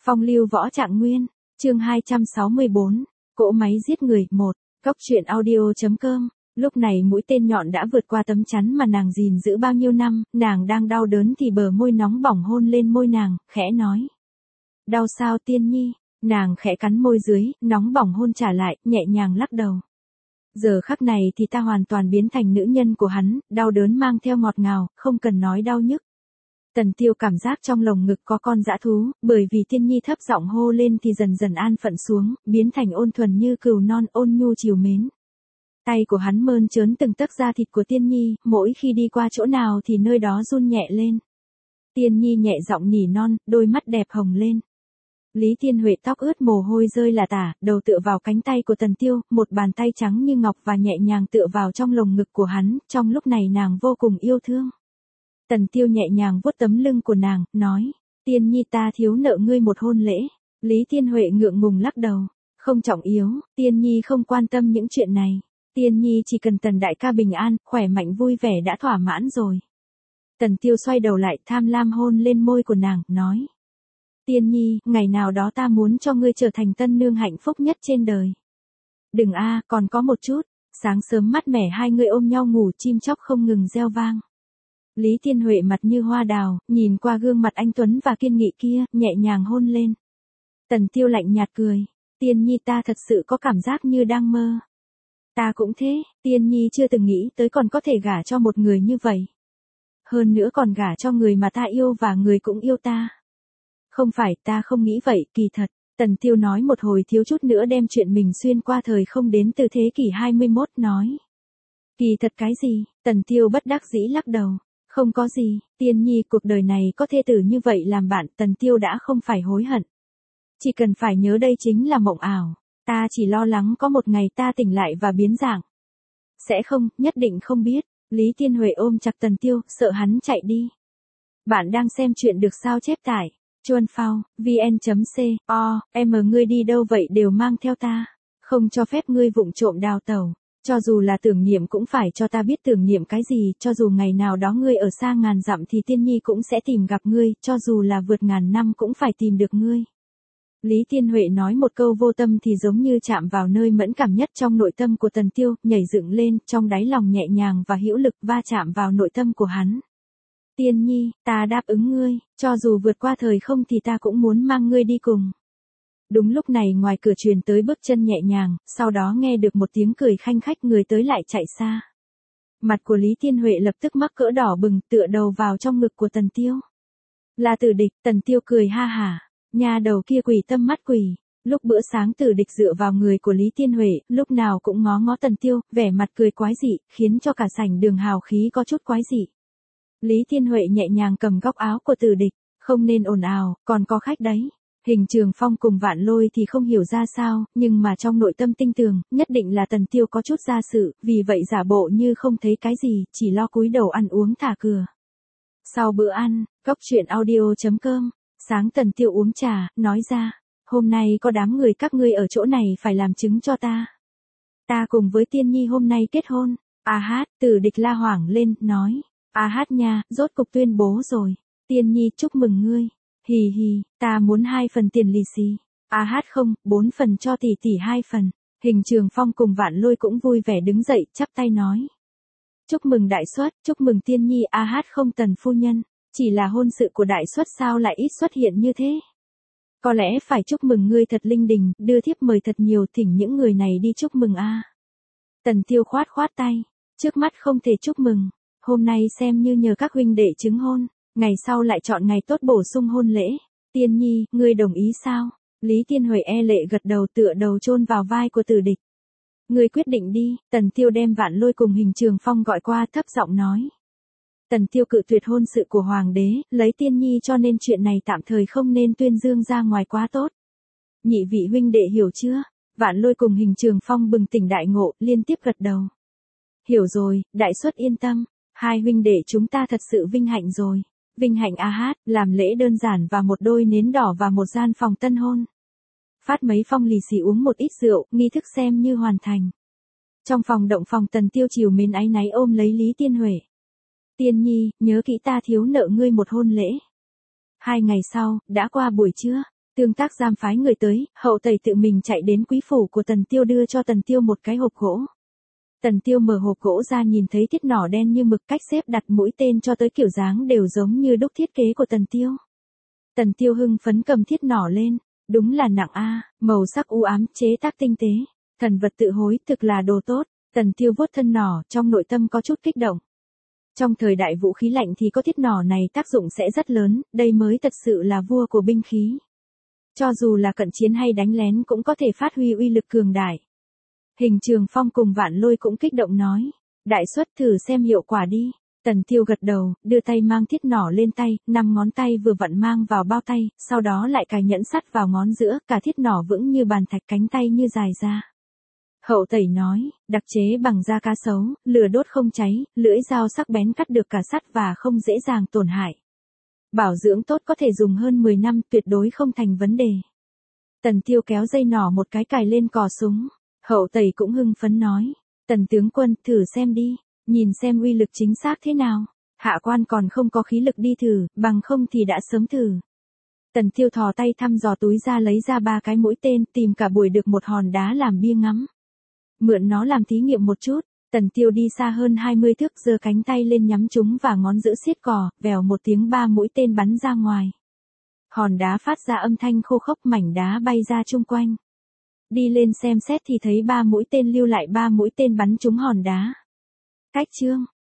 Phong lưu võ trạng nguyên, chương 264, cỗ máy giết người, 1, Cóc truyện audio.com. Lúc này mũi tên nhọn đã vượt qua tấm chắn mà nàng gìn giữ bao nhiêu năm, nàng đang đau đớn thì bờ môi nóng bỏng hôn lên môi nàng, khẽ nói. Đau sao Tiên Nhi, nàng khẽ cắn môi dưới, nóng bỏng hôn trả lại, nhẹ nhàng lắc đầu. Giờ khắc này thì ta hoàn toàn biến thành nữ nhân của hắn, đau đớn mang theo ngọt ngào, không cần nói đau nhức. Tần Tiêu cảm giác trong lồng ngực có con dã thú, bởi vì Tiên Nhi thấp giọng hô lên thì dần dần an phận xuống, biến thành ôn thuần như cừu non, ôn nhu chiều mến. Tay của hắn mơn trớn từng tấc da thịt của Tiên Nhi, mỗi khi đi qua chỗ nào thì nơi đó run nhẹ lên. Tiên Nhi nhẹ giọng nỉ non, đôi mắt đẹp hồng lên. Lý Thiên Huệ tóc ướt mồ hôi rơi là tả, đầu tựa vào cánh tay của Tần Tiêu, một bàn tay trắng như ngọc và nhẹ nhàng tựa vào trong lồng ngực của hắn, trong lúc này nàng vô cùng yêu thương. Tần Tiêu nhẹ nhàng vuốt tấm lưng của nàng, nói, Tiên Nhi ta thiếu nợ ngươi một hôn lễ. Lý Thiên Huệ ngượng ngùng lắc đầu, không trọng yếu, Tiên Nhi không quan tâm những chuyện này. Tiên Nhi chỉ cần Tần đại ca bình an, khỏe mạnh vui vẻ đã thỏa mãn rồi. Tần Tiêu xoay đầu lại tham lam hôn lên môi của nàng, nói. Tiên Nhi, ngày nào đó ta muốn cho ngươi trở thành tân nương hạnh phúc nhất trên đời. Đừng còn có một chút. Sáng sớm mát mẻ hai người ôm nhau ngủ, chim chóc không ngừng reo vang. Lý Thiên Huệ mặt như hoa đào, nhìn qua gương mặt anh tuấn và kiên nghị kia, nhẹ nhàng hôn lên. Tần Tiêu lạnh nhạt cười. Tiên Nhi ta thật sự có cảm giác như đang mơ. Ta cũng thế, Tiên Nhi chưa từng nghĩ tới còn có thể gả cho một người như vậy. Hơn nữa còn gả cho người mà ta yêu và người cũng yêu ta. Không phải, ta không nghĩ vậy, kỳ thật. Tần Tiêu nói một hồi thiếu chút nữa đem chuyện mình xuyên qua thời không đến từ thế kỷ 21 nói. Kỳ thật cái gì? Tần Tiêu bất đắc dĩ lắc đầu. Không có gì, Tiên Nhi cuộc đời này có thê tử như vậy làm bạn, Tần Tiêu đã không phải hối hận. Chỉ cần phải nhớ đây chính là mộng ảo. Ta chỉ lo lắng có một ngày ta tỉnh lại và biến dạng. Sẽ không, nhất định không biết. Lý Thiên Huệ ôm chặt Tần Tiêu, sợ hắn chạy đi. Bạn đang xem chuyện được sao chép tải. Chuan Phao, vn.co, ngươi đi đâu vậy đều mang theo ta. Không cho phép ngươi vụng trộm đào tẩu. Cho dù là tưởng niệm cũng phải cho ta biết tưởng niệm cái gì, cho dù ngày nào đó ngươi ở xa ngàn dặm thì Tiên Nhi cũng sẽ tìm gặp ngươi, cho dù là vượt ngàn năm cũng phải tìm được ngươi. Lý Thiên Huệ nói một câu vô tâm thì giống như chạm vào nơi mẫn cảm nhất trong nội tâm của Tần Tiêu, nhảy dựng lên, trong đáy lòng nhẹ nhàng và hữu lực va chạm vào nội tâm của hắn. Tiên Nhi, ta đáp ứng ngươi, cho dù vượt qua thời không thì ta cũng muốn mang ngươi đi cùng. Đúng lúc này ngoài cửa truyền tới bước chân nhẹ nhàng, sau đó nghe được một tiếng cười khanh khách, người tới lại chạy xa. Mặt của Lý Thiên Huệ lập tức mắc cỡ đỏ bừng, tựa đầu vào trong ngực của Tần Tiêu. Là Tử Địch. Tần Tiêu cười ha hả, nhà đầu kia quỷ tâm mắt quỷ. Lúc bữa sáng Tử Địch dựa vào người của Lý Thiên Huệ, lúc nào cũng ngó ngó Tần Tiêu, vẻ mặt cười quái dị, khiến cho cả sảnh đường hào khí có chút quái dị. Lý Thiên Huệ nhẹ nhàng cầm góc áo của Tử Địch, không nên ồn ào, còn có khách đấy. Hình Trường Phong cùng Vạn Lôi thì không hiểu ra sao, nhưng mà trong nội tâm tinh tường, nhất định là Tần Tiêu có chút gia sự, vì vậy giả bộ như không thấy cái gì, chỉ lo cúi đầu ăn uống thả cửa. Sau bữa ăn, Cóc truyện audio.com, sáng Tần Tiêu uống trà, nói ra, hôm nay có đám người các ngươi ở chỗ này phải làm chứng cho ta. Ta cùng với Tiên Nhi hôm nay kết hôn. Tử Địch la hoảng lên, nói. Nha, rốt cục tuyên bố rồi. Tiên Nhi chúc mừng ngươi. Hì hì, ta muốn 2 phần tiền lì xì. Không, 4 phần cho tỷ tỷ 2 phần. Hình Trường Phong cùng Vạn Lôi cũng vui vẻ đứng dậy, chắp tay nói. Chúc mừng đại suất, chúc mừng Tiên Nhi. Không Tần phu nhân, chỉ là hôn sự của đại suất sao lại ít xuất hiện như thế? Có lẽ phải chúc mừng ngươi thật linh đình, đưa thiếp mời thật nhiều, thỉnh những người này đi chúc mừng Tần Tiêu khoát tay, trước mắt không thể chúc mừng. Hôm nay xem như nhờ các huynh đệ chứng hôn, ngày sau lại chọn ngày tốt bổ sung hôn lễ. Tiên Nhi, ngươi đồng ý sao? Lý Thiên Huệ e lệ gật đầu, tựa đầu chôn vào vai của Tử Địch. Ngươi quyết định đi. Tần Tiêu đem Vạn Lôi cùng Hình Trường Phong gọi qua, thấp giọng nói. Tần Tiêu cự tuyệt hôn sự của hoàng đế, lấy Tiên Nhi cho nên chuyện này tạm thời không nên tuyên dương ra ngoài quá tốt. Nhị vị huynh đệ hiểu chưa? Vạn Lôi cùng Hình Trường Phong bừng tỉnh đại ngộ, liên tiếp gật đầu. Hiểu rồi, đại suất yên tâm. Hai huynh đệ chúng ta thật sự vinh hạnh rồi. Vinh hạnh làm lễ đơn giản và một đôi nến đỏ và một gian phòng tân hôn. Phát mấy phong lì xì uống một ít rượu, nghi thức xem như hoàn thành. Trong phòng động phòng Tần Tiêu chiều mến áy náy ôm lấy Lý Thiên Huệ. Tiên Nhi, nhớ kỹ ta thiếu nợ ngươi một hôn lễ. 2 ngày sau, đã qua buổi trưa. Tương tác giam phái người tới, Hậu Tẩy tự mình chạy đến quý phủ của Tần Tiêu đưa cho Tần Tiêu một cái hộp gỗ. Tần Tiêu mở hộp gỗ ra nhìn thấy thiết nỏ đen như mực, cách xếp đặt mũi tên cho tới kiểu dáng đều giống như đúc thiết kế của Tần Tiêu. Tần Tiêu hưng phấn cầm thiết nỏ lên, đúng là nặng a, màu sắc u ám, chế tác tinh tế, thần vật tự hối, thực là đồ tốt. Tần Tiêu vuốt thân nỏ, trong nội tâm có chút kích động. Trong thời đại vũ khí lạnh thì có thiết nỏ này tác dụng sẽ rất lớn, đây mới thật sự là vua của binh khí. Cho dù là cận chiến hay đánh lén cũng có thể phát huy uy lực cường đại. Hình Trường Phong cùng Vạn Lôi cũng kích động nói, đại xuất thử xem hiệu quả đi. Tần Tiêu gật đầu, đưa tay mang thiết nỏ lên tay, 5 ngón tay vừa vặn mang vào bao tay, sau đó lại cài nhẫn sắt vào ngón giữa, cả thiết nỏ vững như bàn thạch, cánh tay như dài ra. Hậu Tẩy nói, đặc chế bằng da cá sấu, lửa đốt không cháy, lưỡi dao sắc bén cắt được cả sắt và không dễ dàng tổn hại. Bảo dưỡng tốt, có thể dùng hơn 10 năm, tuyệt đối không thành vấn đề. Tần Tiêu kéo dây nỏ một cái cài lên cò súng. Hậu Tẩy cũng hưng phấn nói, Tần tướng quân, thử xem đi, nhìn xem uy lực chính xác thế nào. Hạ quan còn không có khí lực đi thử, bằng không thì đã sớm thử. Tần Tiêu thò tay thăm dò túi ra lấy ra 3 cái mũi tên, tìm cả buổi được một hòn đá làm bia ngắm. Mượn nó làm thí nghiệm một chút. Tần Tiêu đi xa hơn 20 thước, giơ cánh tay lên nhắm chúng và ngón giữa siết cò, vèo một tiếng 3 mũi tên bắn ra ngoài. Hòn đá phát ra âm thanh khô khốc, mảnh đá bay ra chung quanh. Đi lên xem xét thì thấy 3 mũi tên lưu lại 3 mũi tên bắn trúng hòn đá. Cách chương